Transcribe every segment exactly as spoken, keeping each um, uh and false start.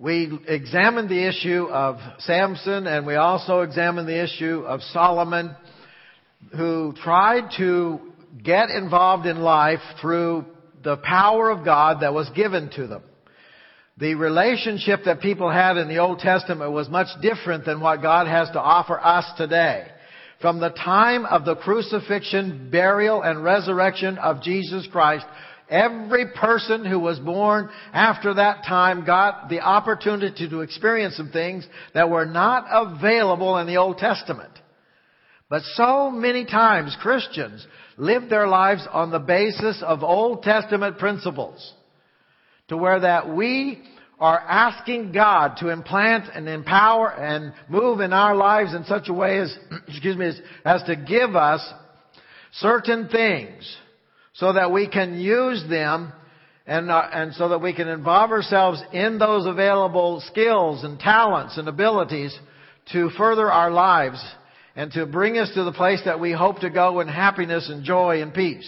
We examined the issue of Samson, and we also examined the issue of Solomon, who tried to get involved in life through the power of God that was given to them. The relationship that people had in the Old Testament was much different than what God has to offer us today. From the time of the crucifixion, burial, and resurrection of Jesus Christ, every person who was born after that time got the opportunity to experience some things that were not available in the Old Testament. But so many times Christians live their lives on the basis of Old Testament principles, to where that we are asking God to implant and empower and move in our lives in such a way as, excuse me, as, as to give us certain things so that we can use them and, uh, and so that we can involve ourselves in those available skills and talents and abilities to further our lives and to bring us to the place that we hope to go in happiness and joy and peace.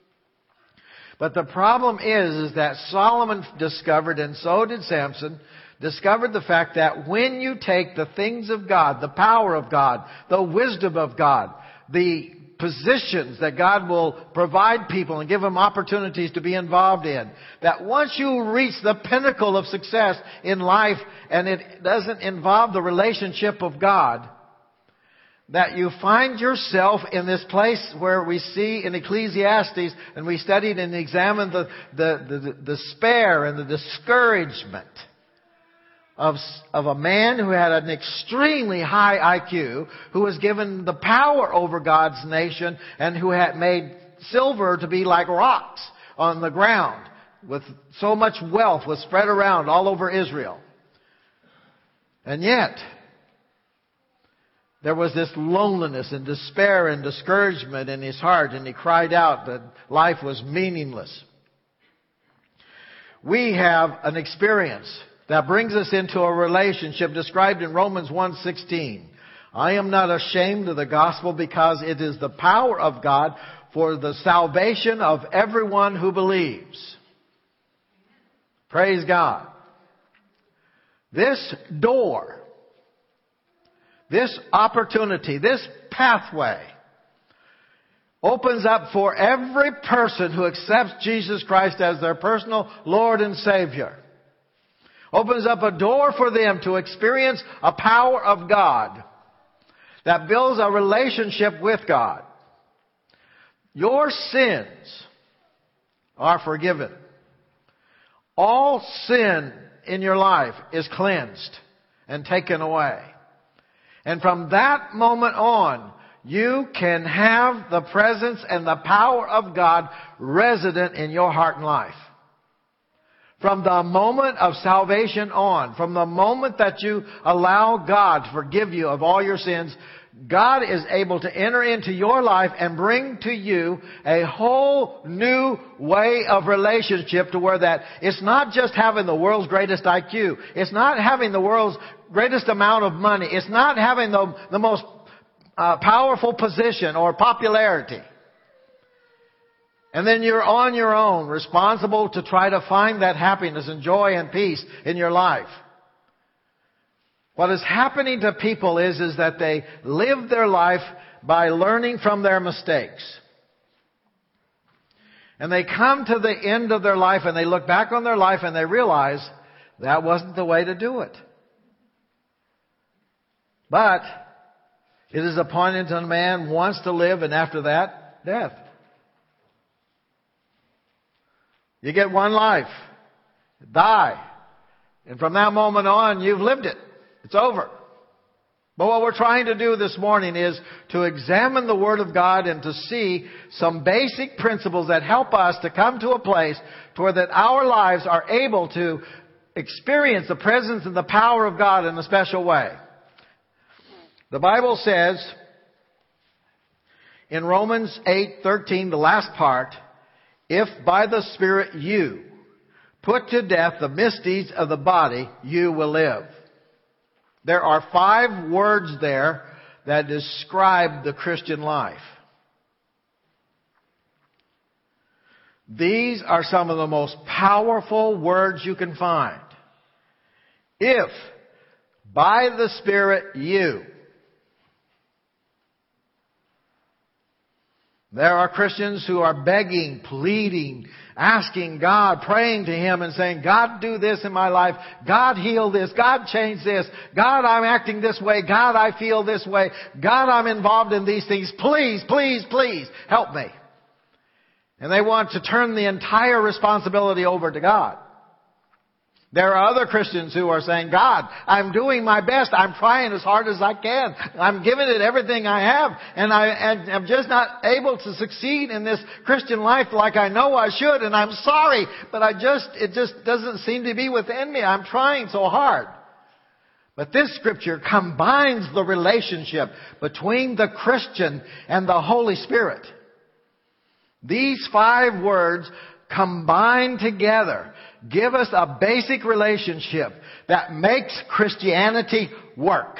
But the problem is, is that Solomon discovered, and so did Samson, discovered the fact that when you take the things of God, the power of God, the wisdom of God, the positions that God will provide people and give them opportunities to be involved in, that once you reach the pinnacle of success in life and it doesn't involve the relationship of God, that you find yourself in this place where we see in Ecclesiastes, and we studied and examined the, the, the, the despair and the discouragement of, of a man who had an extremely high I Q, who was given the power over God's nation, and who had made silver to be like rocks on the ground, with so much wealth was spread around all over Israel. And yet, there was this loneliness and despair and discouragement in his heart, and he cried out that life was meaningless. We have an experience that brings us into a relationship described in Romans one sixteen. I am not ashamed of the gospel, because it is the power of God for the salvation of everyone who believes. Praise God. This door, this opportunity, this pathway opens up for every person who accepts Jesus Christ as their personal Lord and Savior. Opens up a door for them to experience a power of God that builds a relationship with God. Your sins are forgiven. All sin in your life is cleansed and taken away. And from that moment on, you can have the presence and the power of God resident in your heart and life. From the moment of salvation on, from the moment that you allow God to forgive you of all your sins, God is able to enter into your life and bring to you a whole new way of relationship, to where that it's not just having the world's greatest I Q. It's not having the world's greatest amount of money. It's not having the, the most uh, powerful position or popularity. And then you're on your own, responsible to try to find that happiness and joy and peace in your life. What is happening to people is, is that they live their life by learning from their mistakes. And they come to the end of their life and they look back on their life and they realize that wasn't the way to do it. But it is appointed to a man once to live, and after that, death. You get one life. Die. And from that moment on, you've lived it. It's over. But what we're trying to do this morning is to examine the Word of God and to see some basic principles that help us to come to a place to where that our lives are able to experience the presence and the power of God in a special way. The Bible says in Romans eight thirteen, the last part, if by the Spirit you put to death the misdeeds of the body, you will live. There are five words there that describe the Christian life. These are some of the most powerful words you can find. If by the Spirit you. There are Christians who are begging, pleading, asking God, praying to Him and saying, God, do this in my life. God, heal this. God, change this. God, I'm acting this way. God, I feel this way. God, I'm involved in these things. Please, please, please help me. And they want to turn the entire responsibility over to God. There are other Christians who are saying, God, I'm doing my best. I'm trying as hard as I can. I'm giving it everything I have. And I, and I'm just not able to succeed in this Christian life like I know I should. And I'm sorry, but I just, it just doesn't seem to be within me. I'm trying so hard. But this scripture combines the relationship between the Christian and the Holy Spirit. These five words combined together give us a basic relationship that makes Christianity work.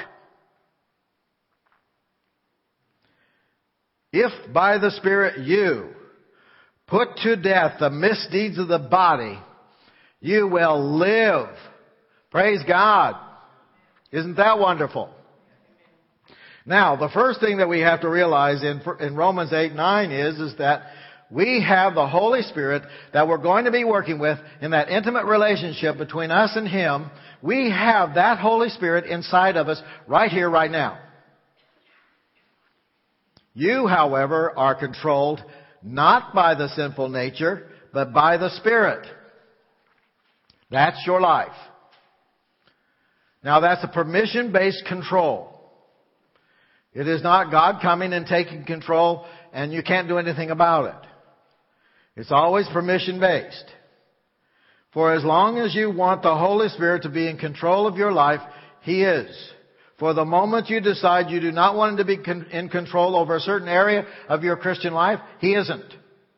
If by the Spirit you put to death the misdeeds of the body, you will live. Praise God. Isn't that wonderful? Now, the first thing that we have to realize in, in Romans eight nine is, is that we have the Holy Spirit that we're going to be working with in that intimate relationship between us and Him. We have that Holy Spirit inside of us right here, right now. You, however, are controlled not by the sinful nature, but by the Spirit. That's your life. Now, that's a permission-based control. It is not God coming and taking control and you can't do anything about it. It's always permission-based. For as long as you want the Holy Spirit to be in control of your life, He is. For the moment you decide you do not want Him to be con- in control over a certain area of your Christian life, He isn't.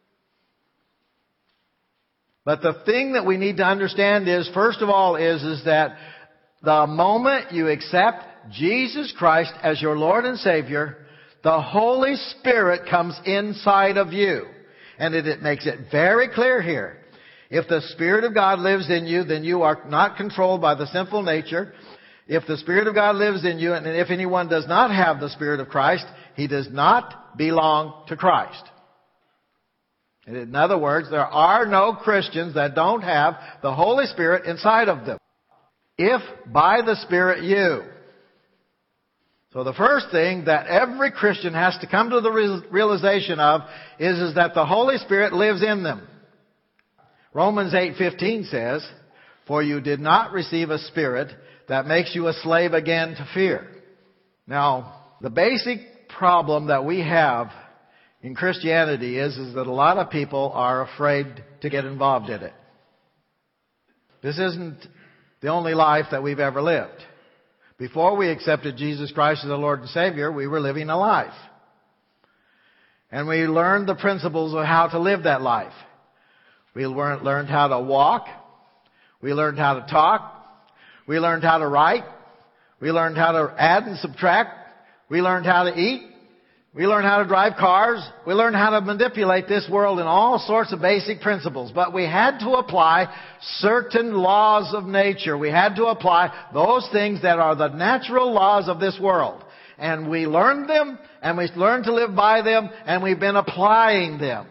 But the thing that we need to understand is, first of all, is, is that the moment you accept Jesus Christ as your Lord and Savior, the Holy Spirit comes inside of you. And it, it makes it very clear here. If the Spirit of God lives in you, then you are not controlled by the sinful nature. If the Spirit of God lives in you, and if anyone does not have the Spirit of Christ, he does not belong to Christ. In other words, there are no Christians that don't have the Holy Spirit inside of them. If by the Spirit you. So the first thing that every Christian has to come to the realization of is, is that the Holy Spirit lives in them. Romans eight fifteen says, for you did not receive a spirit that makes you a slave again to fear. Now, the basic problem that we have in Christianity is, is that a lot of people are afraid to get involved in it. This isn't the only life that we've ever lived. Before we accepted Jesus Christ as the Lord and Savior, we were living a life. And we learned the principles of how to live that life. We learned how to walk. We learned how to talk. We learned how to write. We learned how to add and subtract. We learned how to eat. We learned how to drive cars. We learned how to manipulate this world in all sorts of basic principles. But we had to apply certain laws of nature. We had to apply those things that are the natural laws of this world. And we learned them, and we learned to live by them, and we've been applying them.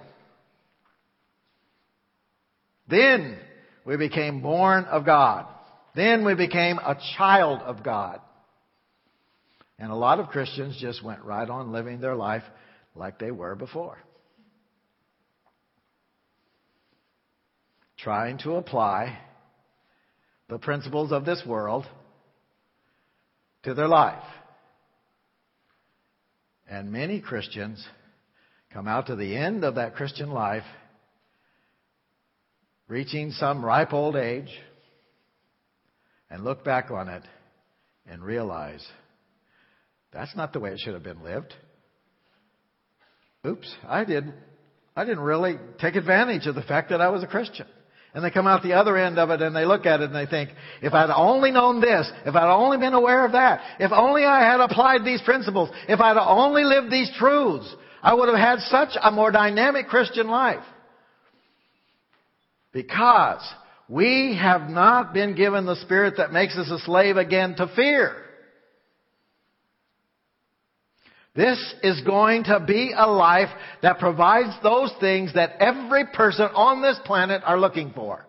Then we became born of God. Then we became a child of God. And a lot of Christians just went right on living their life like they were before. Trying to apply the principles of this world to their life. And many Christians come out to the end of that Christian life, reaching some ripe old age, and look back on it and realize, that's not the way it should have been lived. Oops, I didn't, I didn't really take advantage of the fact that I was a Christian. And they come out the other end of it and they look at it and they think, if I'd only known this, if I'd only been aware of that, if only I had applied these principles, if I'd only lived these truths, I would have had such a more dynamic Christian life. Because We have not been given the spirit that makes us a slave again to fear. This is going to be a life that provides those things that every person on this planet are looking for.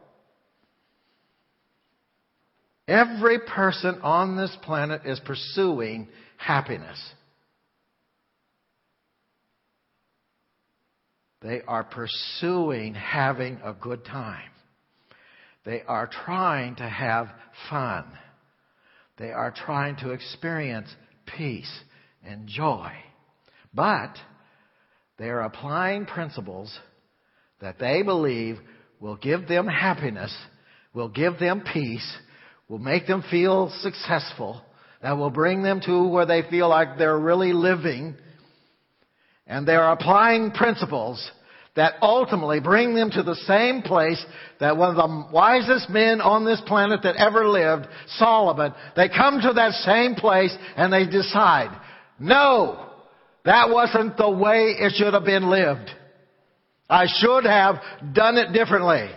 Every person on this planet is pursuing happiness. They are pursuing having a good time. They are trying to have fun. They are trying to experience peace and joy. But they are applying principles that they believe will give them happiness, will give them peace, will make them feel successful, that will bring them to where they feel like they're really living. And they're applying principles that ultimately bring them to the same place that one of the wisest men on this planet that ever lived, Solomon, they come to that same place and they decide, no, that wasn't the way it should have been lived. I should have done it differently.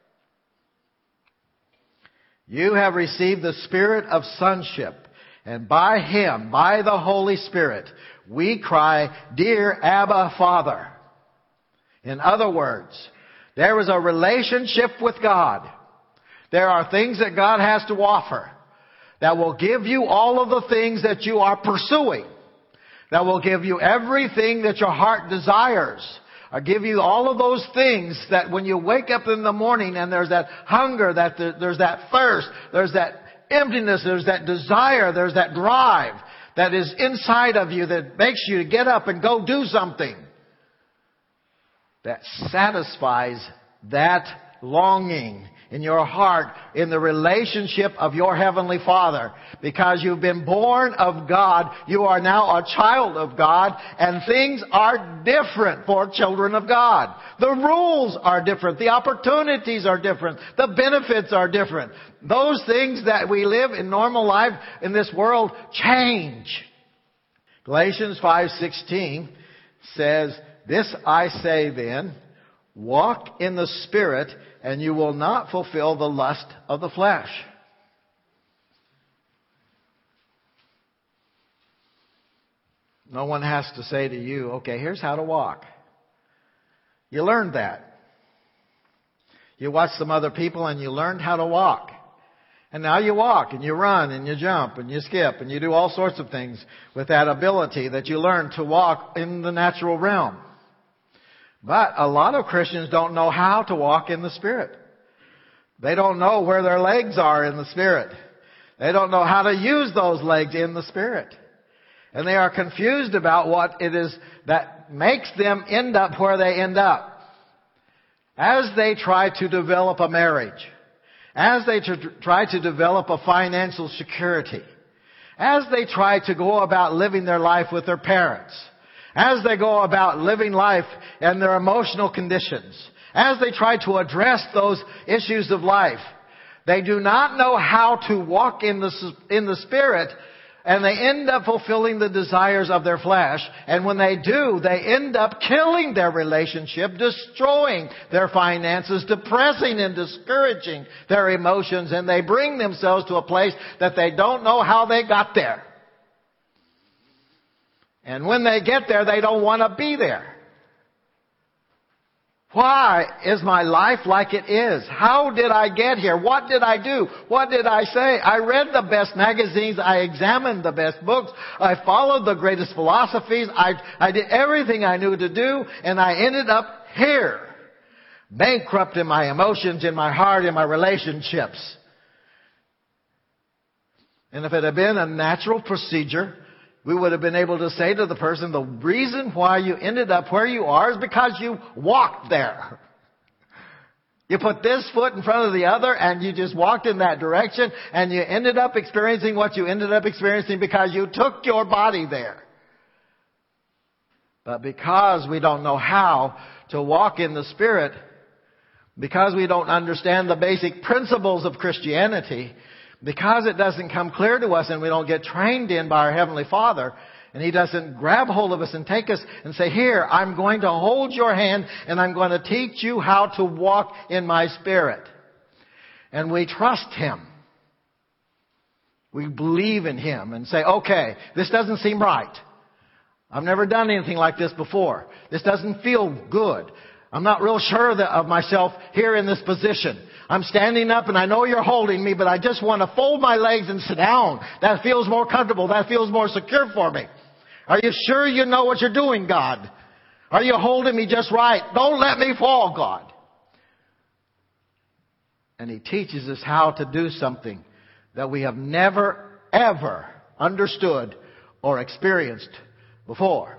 You have received the spirit of sonship, and by Him, by the Holy Spirit, we cry, Dear Abba, Father. In other words, there is a relationship with God. There are things that God has to offer that will give you all of the things that you are pursuing. That will give you everything that your heart desires. Or give you all of those things that when you wake up in the morning and there's that hunger, that there's that thirst, there's that emptiness, there's that desire, there's that drive that is inside of you that makes you get up and go do something. That satisfies that longing in your heart in the relationship of your Heavenly Father. Because you've been born of God, you are now a child of God, and things are different for children of God. The rules are different, the opportunities are different, the benefits are different. Those things that we live in normal life in this world change. Galatians five sixteen says, This I say then, walk in the Spirit, and you will not fulfill the lust of the flesh. No one has to say to you, okay, here's how to walk. You learned that. You watched some other people and you learned how to walk. And now you walk and you run and you jump and you skip and you do all sorts of things with that ability that you learned to walk in the natural realm. But a lot of Christians don't know how to walk in the Spirit. They don't know where their legs are in the Spirit. They don't know how to use those legs in the Spirit. And they are confused about what it is that makes them end up where they end up. As they try to develop a marriage, as they try to develop a financial security, as they try to go about living their life with their parents, as they go about living life and their emotional conditions, as they try to address those issues of life, they do not know how to walk in the, in the Spirit, and they end up fulfilling the desires of their flesh. And when they do, they end up killing their relationship, destroying their finances, depressing and discouraging their emotions, and they bring themselves to a place that they don't know how they got there. And when they get there, they don't want to be there. Why is my life like it is? How did I get here? What did I do? What did I say? I read the best magazines. I examined the best books. I followed the greatest philosophies. I, I did everything I knew to do, and I ended up here. Bankrupt in my emotions, in my heart, in my relationships. And if it had been a natural procedure, we would have been able to say to the person, the reason why you ended up where you are is because you walked there. You put this foot in front of the other and you just walked in that direction, and you ended up experiencing what you ended up experiencing because you took your body there. But because we don't know how to walk in the Spirit, because we don't understand the basic principles of Christianity, because it doesn't come clear to us and we don't get trained in by our Heavenly Father, and He doesn't grab hold of us and take us and say, here, I'm going to hold your hand and I'm going to teach you how to walk in my Spirit. And we trust Him. We believe in Him and say, okay, this doesn't seem right. I've never done anything like this before. This doesn't feel good. I'm not real sure that of myself here in this position. I'm standing up and I know you're holding me, but I just want to fold my legs and sit down. That feels more comfortable. That feels more secure for me. Are you sure you know what you're doing, God? Are you holding me just right? Don't let me fall, God. And He teaches us how to do something that we have never, ever understood or experienced before.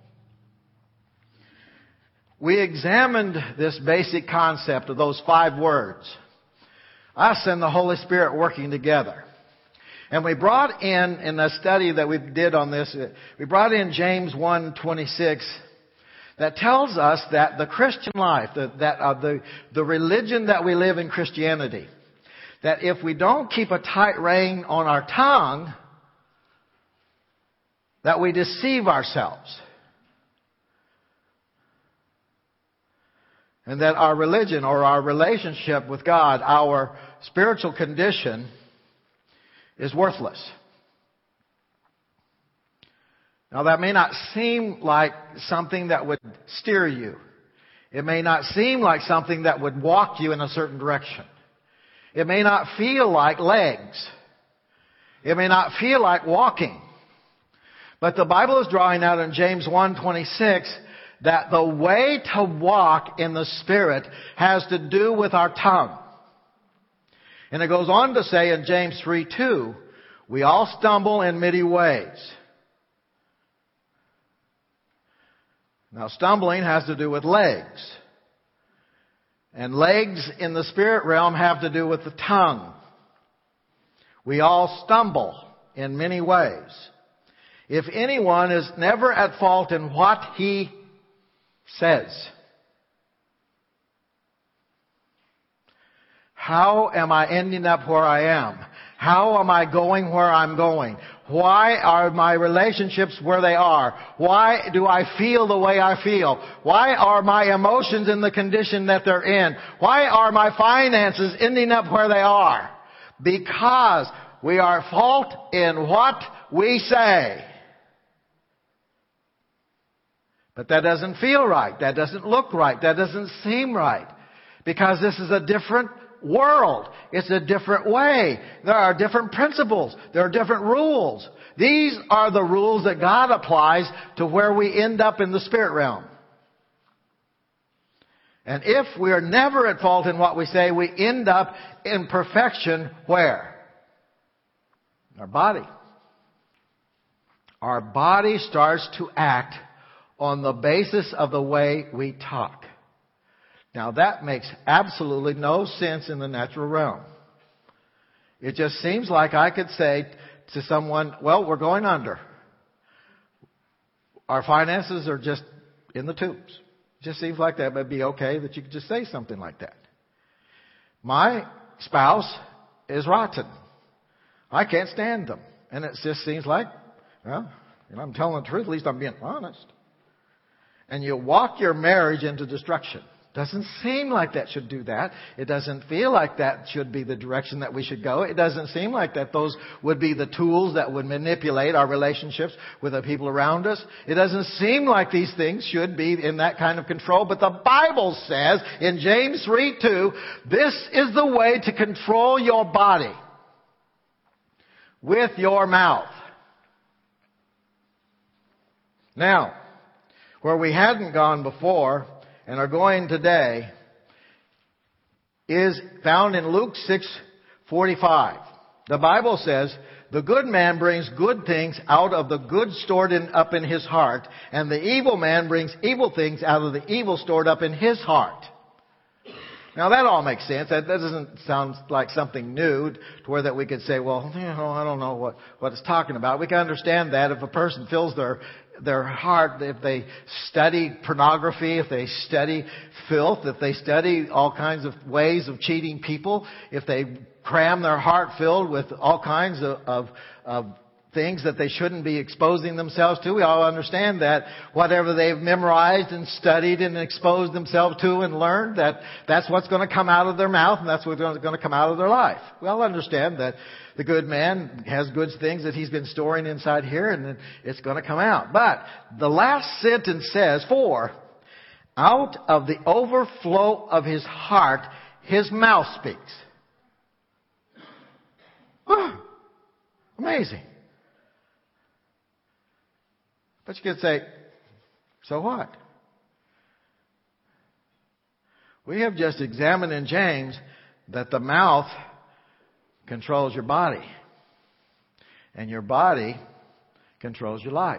We examined this basic concept of those five words. Us and the Holy Spirit working together. And we brought in, in the study that we did on this, we brought in James one twenty-six that tells us that the Christian life, that, that uh, the, the religion that we live in, Christianity, that if we don't keep a tight rein on our tongue, that we deceive ourselves. And that our religion or our relationship with God, our spiritual condition, is worthless. Now that may not seem like something that would steer you. It may not seem like something that would walk you in a certain direction. It may not feel like legs. It may not feel like walking. But the Bible is drawing out in James one twenty-six that the way to walk in the Spirit has to do with our tongue. And it goes on to say in James three two, we all stumble in many ways. Now stumbling has to do with legs. And legs in the spirit realm have to do with the tongue. We all stumble in many ways. If anyone is never at fault in what he says, how am I ending up where I am? How am I going where I'm going? Why are my relationships where they are? Why do I feel the way I feel? Why are my emotions in the condition that they're in? Why are my finances ending up where they are? Because we are at fault in what we say. But that doesn't feel right. That doesn't look right. That doesn't seem right. Because this is a different world. It's a different way. There are different principles. There are different rules. These are the rules that God applies to where we end up in the spirit realm. And if we are never at fault in what we say, we end up in perfection where? Our body. Our body starts to act on the basis of the way we talk. Now that makes absolutely no sense in the natural realm. It just seems like I could say to someone, well, we're going under. Our finances are just in the tubes. It just seems like that would be okay that you could just say something like that. My spouse is rotten. I can't stand them. And it just seems like, well, you know, I'm telling the truth, at least I'm being honest. And you walk your marriage into destruction. Doesn't seem like that should do that. It doesn't feel like that should be the direction that we should go. It doesn't seem like that those would be the tools that would manipulate our relationships with the people around us. It doesn't seem like these things should be in that kind of control. But the Bible says in James three two, this is the way to control your body with your mouth. Now, where we hadn't gone before and are going today is found in Luke six forty-five. The Bible says, the good man brings good things out of the good stored in, up in his heart, and the evil man brings evil things out of the evil stored up in his heart. Now that all makes sense. That, that doesn't sound like something new to where that we could say, well, you know, I don't know what, what it's talking about. We can understand that if a person fills their their heart, if they study pornography, if they study filth, if they study all kinds of ways of cheating people, if they cram their heart filled with all kinds of, of, of things that they shouldn't be exposing themselves to. We all understand that whatever they've memorized and studied and exposed themselves to and learned, that that's what's going to come out of their mouth and that's what's going to come out of their life. We all understand that the good man has good things that he's been storing inside here and it's going to come out. But the last sentence says, for out of the overflow of his heart, his mouth speaks. Oh, amazing. But you could say, so what? We have just examined in James that the mouth controls your body. And your body controls your life.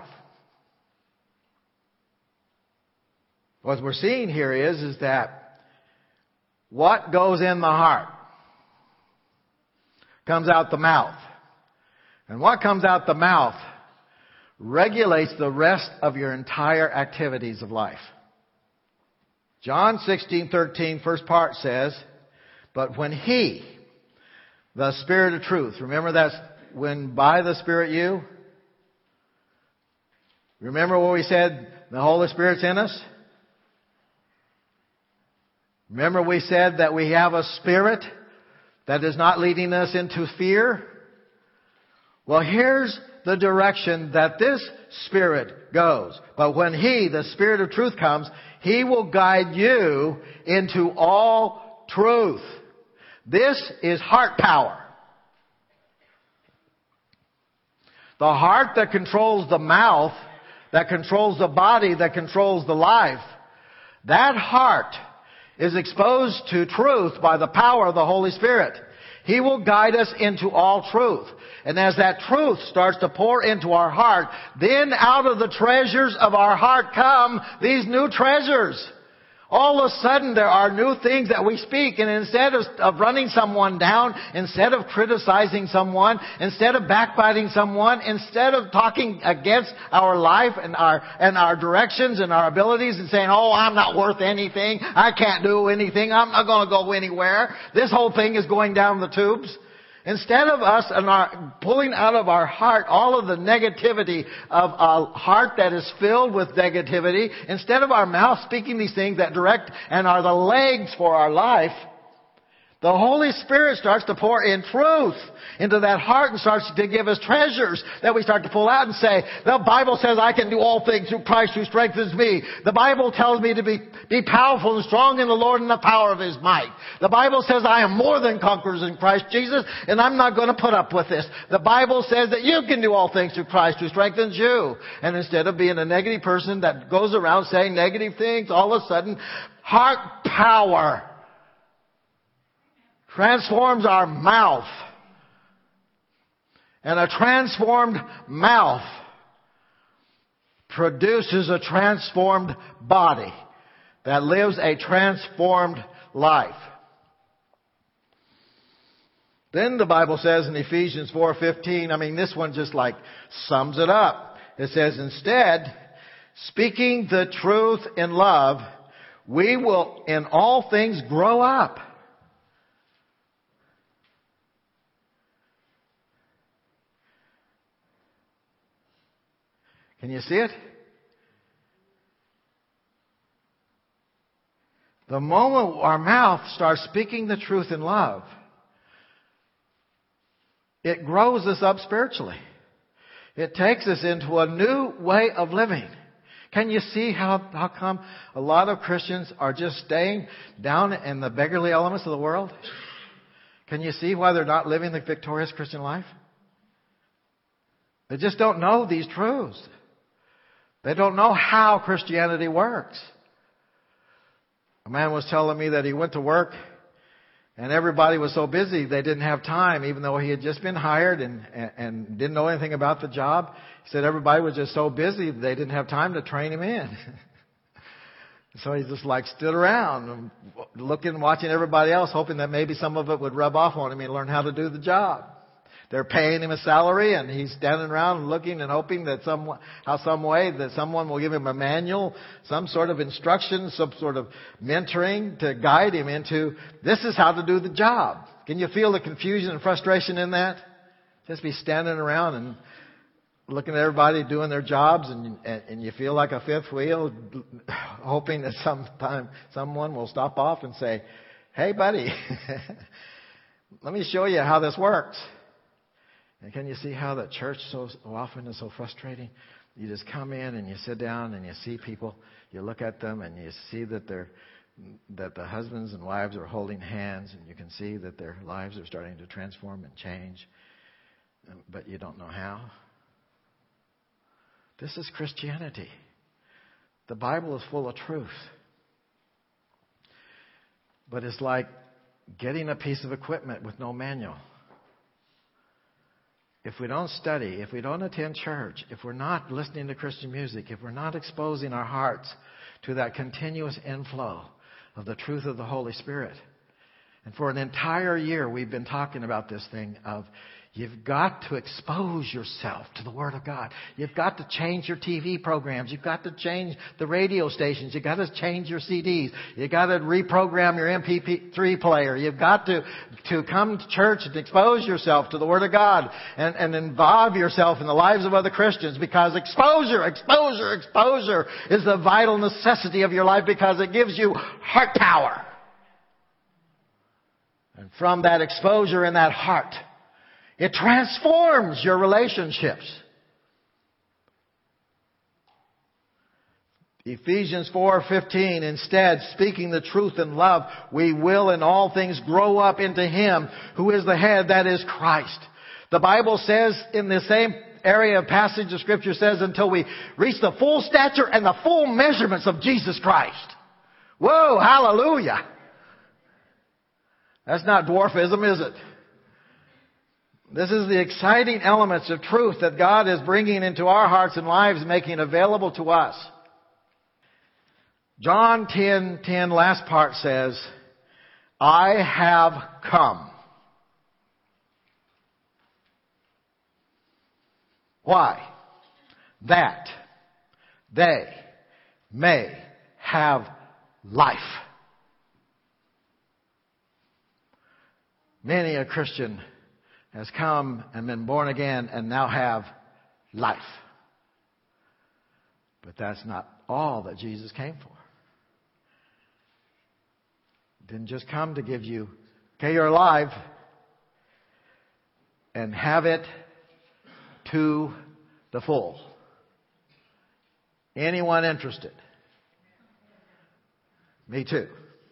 What we're seeing here is, is that what goes in the heart comes out the mouth. And what comes out the mouth regulates the rest of your entire activities of life. John sixteen thirteen, first part says, but when He, the Spirit of truth, remember that's when by the Spirit you, remember what we said, the Holy Spirit's in us? Remember we said that we have a spirit that is not leading us into fear? Well, here's the direction that this Spirit goes. But when He, the Spirit of truth, comes, He will guide you into all truth. This is heart power. The heart that controls the mouth, that controls the body, that controls the life, that heart is exposed to truth by the power of the Holy Spirit. He will guide us into all truth. And as that truth starts to pour into our heart, then out of the treasures of our heart come these new treasures. All of a sudden there are new things that we speak, and instead of, of running someone down, instead of criticizing someone, instead of backbiting someone, instead of talking against our life and our and our directions and our abilities and saying, oh, I'm not worth anything, I can't do anything, I'm not going to go anywhere, this whole thing is going down the tubes. Instead of us and our pulling out of our heart all of the negativity of a heart that is filled with negativity, instead of our mouth speaking these things that direct and are the legs for our life, the Holy Spirit starts to pour in truth into that heart and starts to give us treasures that we start to pull out and say, the Bible says I can do all things through Christ who strengthens me. The Bible tells me to be, be powerful and strong in the Lord and the power of His might. The Bible says I am more than conquerors in Christ Jesus, and I'm not going to put up with this. The Bible says that you can do all things through Christ who strengthens you. And instead of being a negative person that goes around saying negative things, all of a sudden, heart power transforms our mouth. And a transformed mouth produces a transformed body that lives a transformed life. Then the Bible says in Ephesians four fifteen, I mean, this one just like sums it up. It says, instead, speaking the truth in love, we will in all things grow up. Can you see it? The moment our mouth starts speaking the truth in love, it grows us up spiritually. It takes us into a new way of living. Can you see how, how come a lot of Christians are just staying down in the beggarly elements of the world? Can you see why they're not living the victorious Christian life? They just don't know these truths. They don't know how Christianity works. A man was telling me that he went to work and everybody was so busy they didn't have time, even though he had just been hired and, and, and didn't know anything about the job. He said everybody was just so busy they didn't have time to train him in. So he just like stood around looking, watching everybody else, hoping that maybe some of it would rub off on him and learn how to do the job. They're paying him a salary and he's standing around looking and hoping that some, how some way that someone will give him a manual, some sort of instruction, some sort of mentoring to guide him into this is how to do the job. Can you feel the confusion and frustration in that? Just be standing around and looking at everybody doing their jobs, and, and, and you feel like a fifth wheel, hoping that sometime someone will stop off and say, "Hey, buddy, let me show you how this works." And can you see how the church so often is so frustrating? You just come in and you sit down and you see people, you look at them and you see that they're that the husbands and wives are holding hands, and you can see that their lives are starting to transform and change, but you don't know how. This is Christianity. The Bible is full of truth. But it's like getting a piece of equipment with no manual. If we don't study, if we don't attend church, if we're not listening to Christian music, if we're not exposing our hearts to that continuous inflow of the truth of the Holy Spirit. And for an entire year, we've been talking about this thing of you've got to expose yourself to the Word of God. You've got to change your T V programs. You've got to change the radio stations. You've got to change your C Ds. You've got to reprogram your M P three player. You've got to, to come to church and expose yourself to the Word of God and, and involve yourself in the lives of other Christians, because exposure, exposure, exposure is the vital necessity of your life, because it gives you heart power. And from that exposure in that heart, it transforms your relationships. Ephesians four fifteen, instead, speaking the truth in love, we will in all things grow up into Him who is the head, that is Christ. The Bible says in the same area of passage of Scripture says, until we reach the full stature and the full measurements of Jesus Christ. Whoa, hallelujah. That's not dwarfism, is it? This is the exciting elements of truth that God is bringing into our hearts and lives, making available to us. John ten ten, last part says, I have come. Why? That they may have life. Many a Christian has come and been born again and now have life. But that's not all that Jesus came for. He didn't just come to give you, okay, you're alive, and have it to the full. Anyone interested? Me too.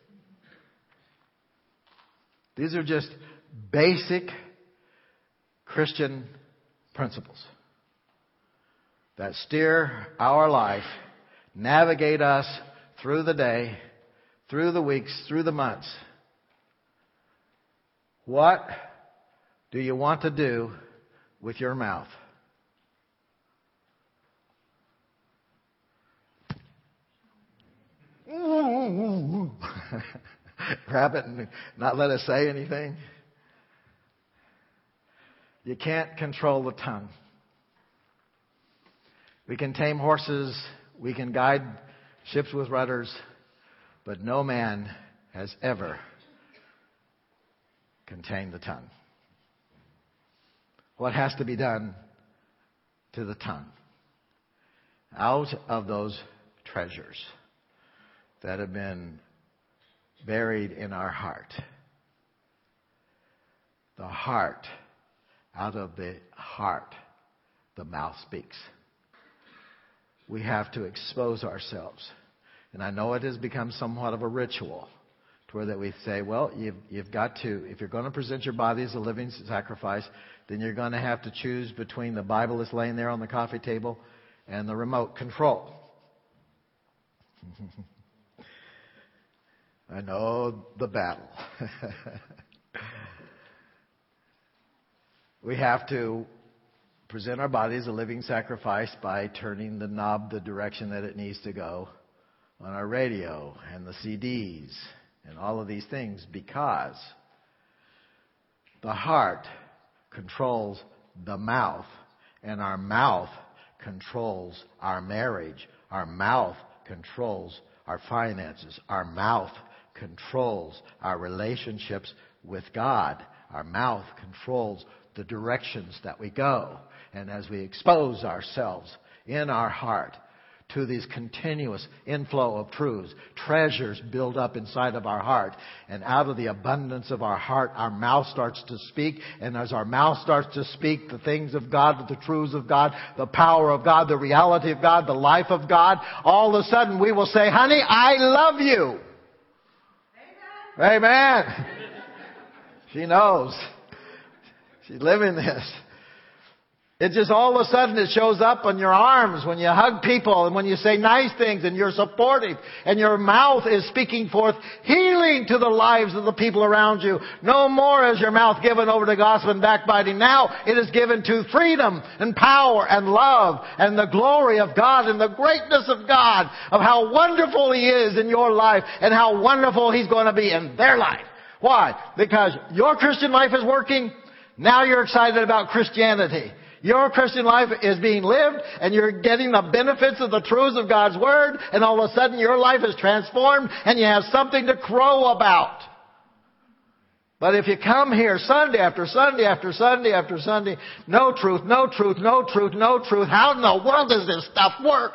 These are just basic Christian principles that steer our life, navigate us through the day, through the weeks, through the months. What do you want to do with your mouth? Grab it and not let us say anything. You can't control the tongue. We can tame horses, we can guide ships with rudders, but no man has ever contained the tongue. What has to be done to the tongue? Out of those treasures that have been buried in our heart. The heart, out of the heart, the mouth speaks. We have to expose ourselves. And I know it has become somewhat of a ritual to where that we say, well, you've, you've got to, if you're going to present your body as a living sacrifice, then you're going to have to choose between the Bible that's laying there on the coffee table and the remote control. I know the battle. We have to present our body as a living sacrifice by turning the knob the direction that it needs to go on our radio and the C Ds and all of these things, because the heart controls the mouth, and our mouth controls our marriage. Our mouth controls our finances. Our mouth controls our relationships with God. Our mouth controls the directions that we go. And as we expose ourselves in our heart to these continuous inflow of truths, treasures build up inside of our heart. And out of the abundance of our heart, our mouth starts to speak. And as our mouth starts to speak the things of God, the truths of God, the power of God, the reality of God, the life of God, all of a sudden we will say, honey, I love you. Amen. Amen. She knows. She's living this. It just all of a sudden it shows up on your arms when you hug people and when you say nice things and you're supportive and your mouth is speaking forth healing to the lives of the people around you. No more is your mouth given over to gossip and backbiting. Now it is given to freedom and power and love and the glory of God and the greatness of God, of how wonderful He is in your life and how wonderful He's going to be in their life. Why? Because your Christian life is working. Now you're excited about Christianity. Your Christian life is being lived and you're getting the benefits of the truths of God's Word, and all of a sudden your life is transformed and you have something to crow about. But if you come here Sunday after Sunday after Sunday after Sunday, no truth, no truth, no truth, no truth, how in the world does this stuff work?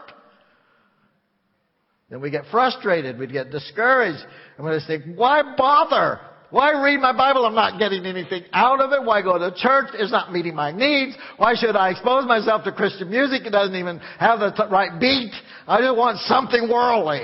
Then we get frustrated, we get discouraged, and we think, why bother? Why read my Bible? I'm not getting anything out of it. Why go to church? It's not meeting my needs. Why should I expose myself to Christian music? It doesn't even have the right beat. I just want something worldly.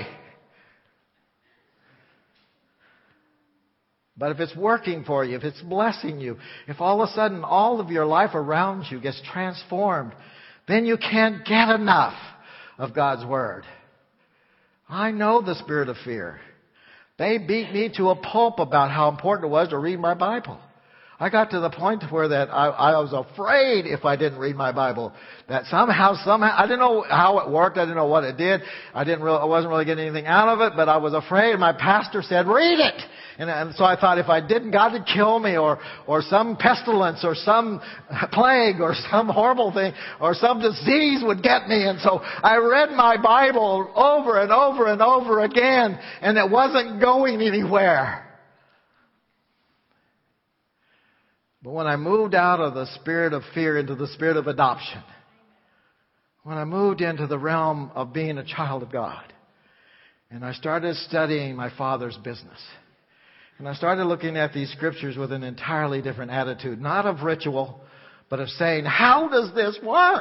But if it's working for you, if it's blessing you, if all of a sudden all of your life around you gets transformed, then you can't get enough of God's Word. I know the spirit of fear. They beat me to a pulp about how important it was to read my Bible. I got to the point where that I, I was afraid if I didn't read my Bible that somehow, somehow, I didn't know how it worked. I didn't know what it did. I didn't really, I wasn't really getting anything out of it, but I was afraid. My pastor said, read it. And, and so I thought if I didn't, God would kill me, or, or some pestilence or some plague or some horrible thing or some disease would get me. And so I read my Bible over and over and over again, and it wasn't going anywhere. But when I moved out of the spirit of fear into the spirit of adoption, when I moved into the realm of being a child of God, and I started studying my Father's business, and I started looking at these scriptures with an entirely different attitude, not of ritual, but of saying, how does this work?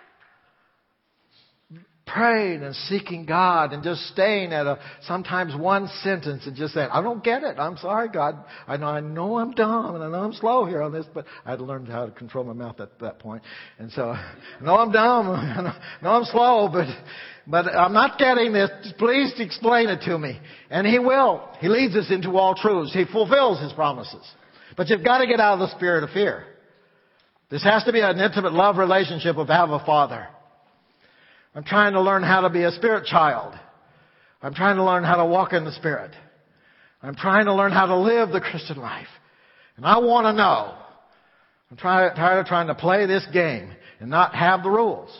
Praying and seeking God and just staying at a sometimes one sentence and just saying, I don't get it. I'm sorry, God. I know I know I'm dumb and I know I'm slow here on this, but I had to learn how to control my mouth at that point. And so I know I'm dumb. I know I'm slow, but but I'm not getting this. Please explain it to me. And He will. He leads us into all truths. He fulfills His promises. But you've got to get out of the spirit of fear. This has to be an intimate love relationship of Abba Father. I'm trying to learn how to be a spirit child. I'm trying to learn how to walk in the Spirit. I'm trying to learn how to live the Christian life. And I want to know. I'm try, tired of trying to play this game and not have the rules.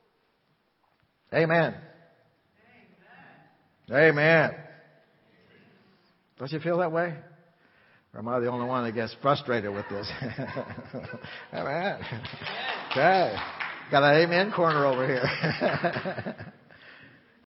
Amen. Amen. Amen. Don't you feel that way? Or am I the only one that gets frustrated with this? Amen. Okay. Got an amen corner over here.